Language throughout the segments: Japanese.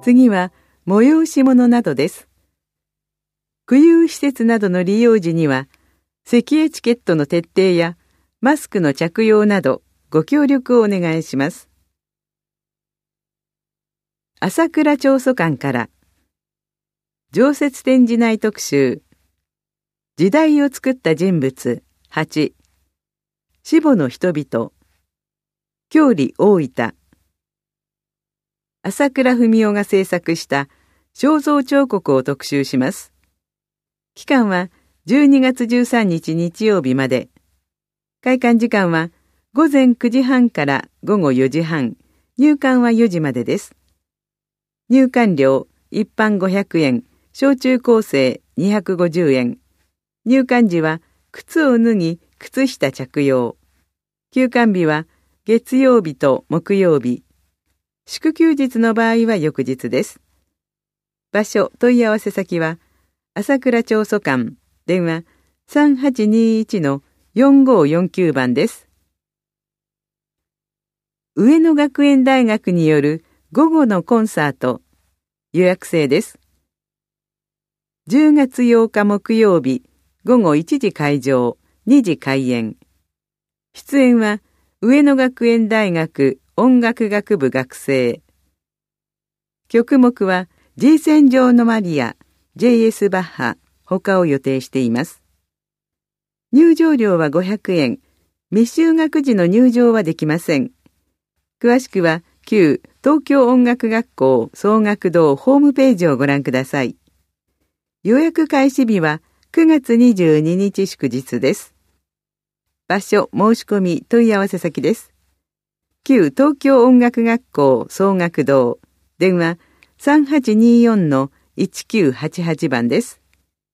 次は催し物などです。区有施設などの利用時には、席エチケットの徹底やマスクの着用などご協力をお願いします。朝倉調査館から常設展示内特集、時代を作った人物8、死母の人々、郷里大分、朝倉文夫が制作した肖像彫刻を特集します。期間は12月13日日曜日まで。開館時間は午前9時半から午後4時半、入館は4時までです。入館料一般500円、小中高生250円。入館時は靴を脱ぎ、靴下着用。休館日は月曜日と木曜日。祝休日の場合は翌日です。場所、問い合わせ先は、朝倉調査館、電話 3821-4549 番です。上野学園大学による午後のコンサート、予約制です。10月8日木曜日、午後1時開場、2時開演。出演は、上野学園大学音楽学部学生。曲目は、G 戦場のマリア、J.S. バッハ、他を予定しています。入場料は500円。未就学時の入場はできません。詳しくは、旧東京音楽学校総学堂ホームページをご覧ください。予約開始日は9月22日祝日です。場所、申し込み、問い合わせ先です。旧東京音楽学校総学堂、電話 3824-1988 番です。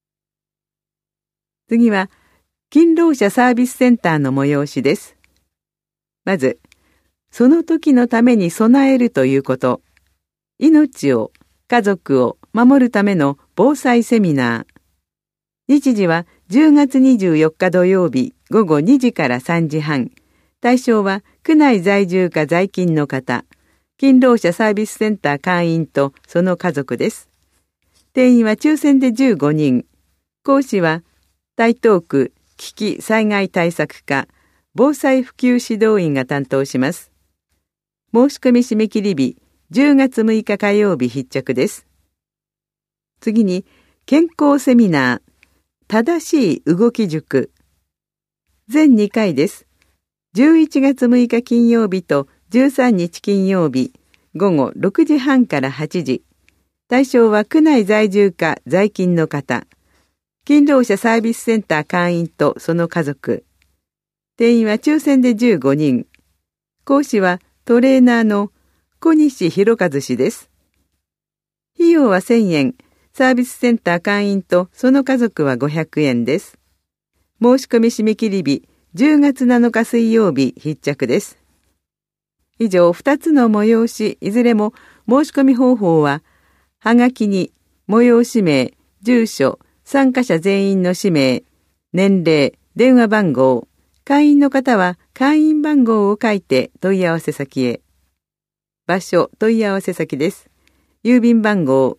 次は、勤労者サービスセンターの催しです。まず、その時のために備えるということ、命を、家族を守るための防災セミナー。日時は10月24日土曜日午後2時から3時半。対象は区内在住か在勤の方、勤労者サービスセンター会員とその家族です。定員は抽選で15人。講師は台東区危機災害対策課防災普及指導員が担当します。申し込み締め切り日10月6日火曜日必着です。次に健康セミナー正しい動き塾。全2回です。11月6日金曜日と13日金曜日、午後6時半から8時。対象は区内在住か在勤の方。勤労者サービスセンター会員とその家族。定員は抽選で15人。講師はトレーナーの小西博和氏です。費用は1000円。サービスセンター会員とその家族は500円です。申し込み締め切り日10月7日水曜日必着です。以上2つの催しいずれも申し込み方法ははがきに催し名、住所、参加者全員の氏名、年齢、電話番号、会員の方は会員番号を書いて問い合わせ先へ。場所、問い合わせ先です。郵便番号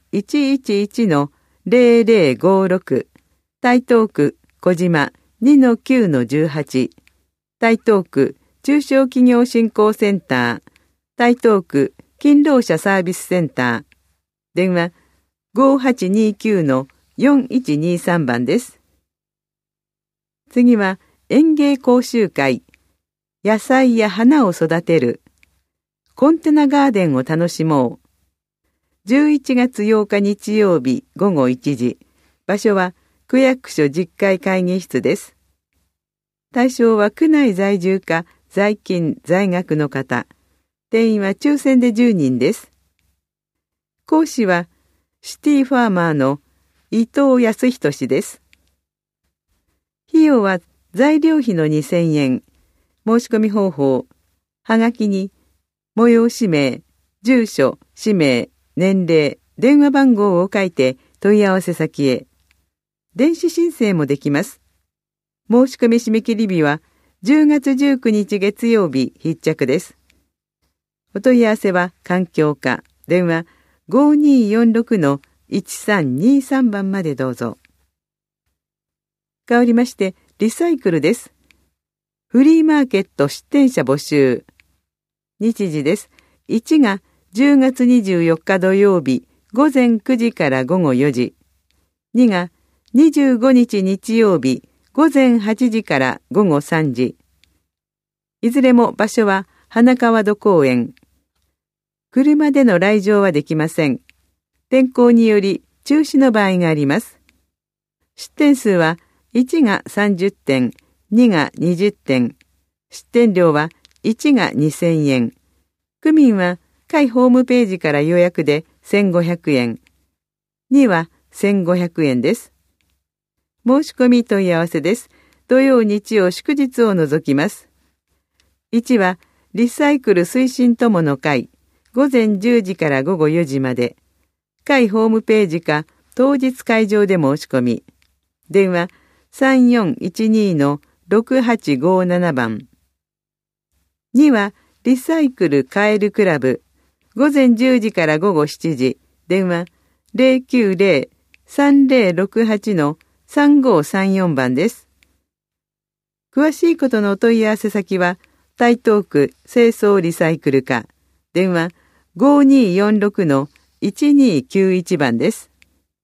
111-0056 台東区小島 2-9-18 台東区中小企業振興センター台東区勤労者サービスセンター電話 5829-4123 番です。次は園芸講習会野菜や花を育てるコンテナガーデンを楽しもう。11月8日日曜日午後1時。場所は区役所10階会議室です。対象は区内在住か在勤在学の方。定員は抽選で10人です。講師はシティファーマーの伊藤康人氏です。費用は材料費の2000円。申し込み方法。はがきに催し名、住所、氏名、年齢、電話番号を書いて問い合わせ先へ。電子申請もできます。申し込み締め切り日は10月19日月曜日必着です。お問い合わせは環境課、電話 5246-1323番までどうぞ。変わりまして、リサイクルです。フリーマーケット出店者募集。日時です。1が10月24日土曜日午前9時から午後4時。2が25日日曜日午前8時から午後3時。いずれも場所は花川戸公園。車での来場はできません。天候により中止の場合があります。出店数は1が30点、2が20点。出店料は1が2000円。区民は会ホームページから予約で1500円。2は1500円です。申し込み問い合わせです。土曜日曜祝日を除きます。1はリサイクル推進友の会。午前10時から午後4時まで。会ホームページか当日会場で申し込み。電話3412-6857番。2はリサイクルカエルクラブ。午前10時から午後7時。電話090-3068-3534番です。詳しいことのお問い合わせ先は台東区清掃リサイクル課。電話5246-1291番です。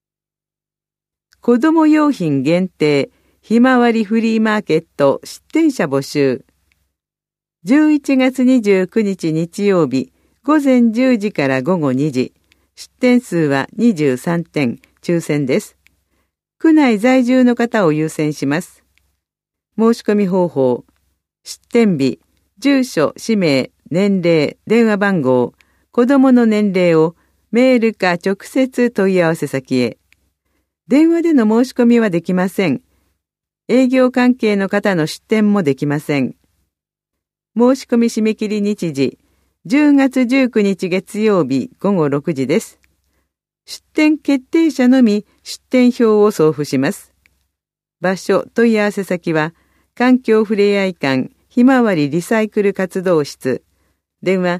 子供用品限定ひまわりフリーマーケット出店者募集。11月29日日曜日午前10時から午後2時。出店数は23点、抽選です。区内在住の方を優先します。申し込み方法。出店日、住所、氏名、年齢、電話番号、子供の年齢をメールか直接問い合わせ先へ。電話での申し込みはできません。営業関係の方の出店もできません。申し込み締め切り日時、10月19日月曜日午後6時です。出店決定者のみ出店票を送付します。場所、問い合わせ先は、環境ふれあい館ひまわりリサイクル活動室。電話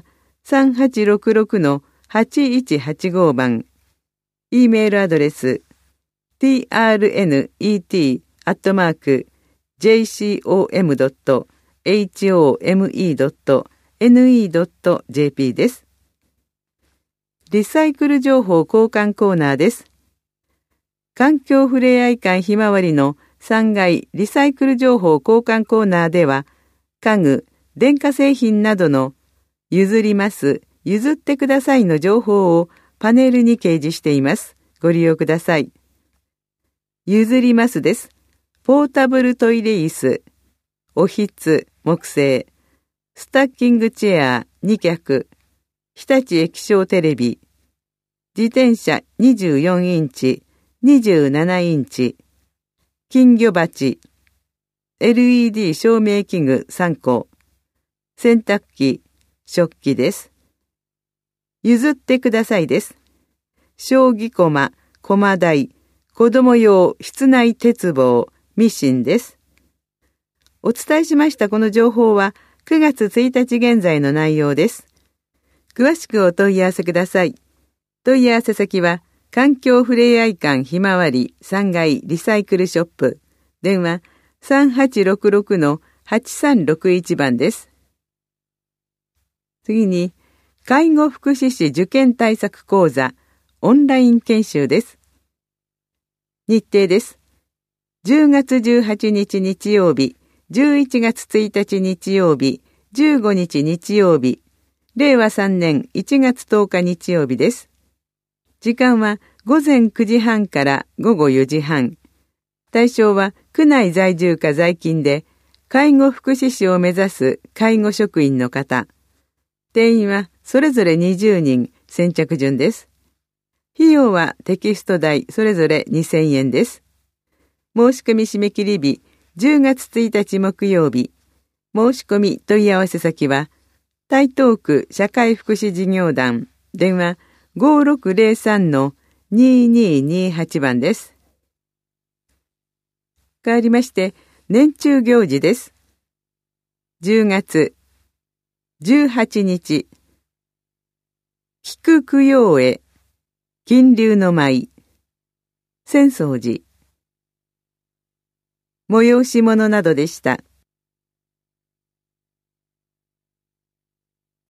3866-8185番。E メールアドレス、trnet@jcom.home.ne.jp です。リサイクル情報交換コーナーです。環境ふれあい館ひまわりの3階リサイクル情報交換コーナーでは、家具、電化製品などの譲ります、譲ってくださいの情報をパネルに掲示しています。ご利用ください。譲りますです。ポータブルトイレ椅子、おひつ、木製、スタッキングチェア2脚、日立液晶テレビ、自転車24インチ、27インチ、金魚鉢、LED 照明器具3個、洗濯機、食器です。譲ってくださいです。将棋駒、駒台、子供用室内鉄棒、ミシンです。お伝えしましたこの情報は9月1日現在の内容です。詳しくお問い合わせください。問い合わせ先は、環境ふれあい館ひまわり3階リサイクルショップ。電話3866-8361番です。次に、介護福祉士受験対策講座オンライン研修です。日程です。10月18日日曜日、11月1日日曜日、15日日曜日、令和3年1月10日日曜日です。時間は午前9時半から午後4時半。対象は区内在住か在勤で、介護福祉士を目指す介護職員の方。定員はそれぞれ20人、先着順です。費用はテキスト代それぞれ2000円です。申し込み締め切り日、10月1日木曜日。申し込み問い合わせ先は、台東区社会福祉事業団、電話5603-2228番です。変わりまして、年中行事です。10月18日、菊供養会金龍の舞、浅草寺、催し物などでした。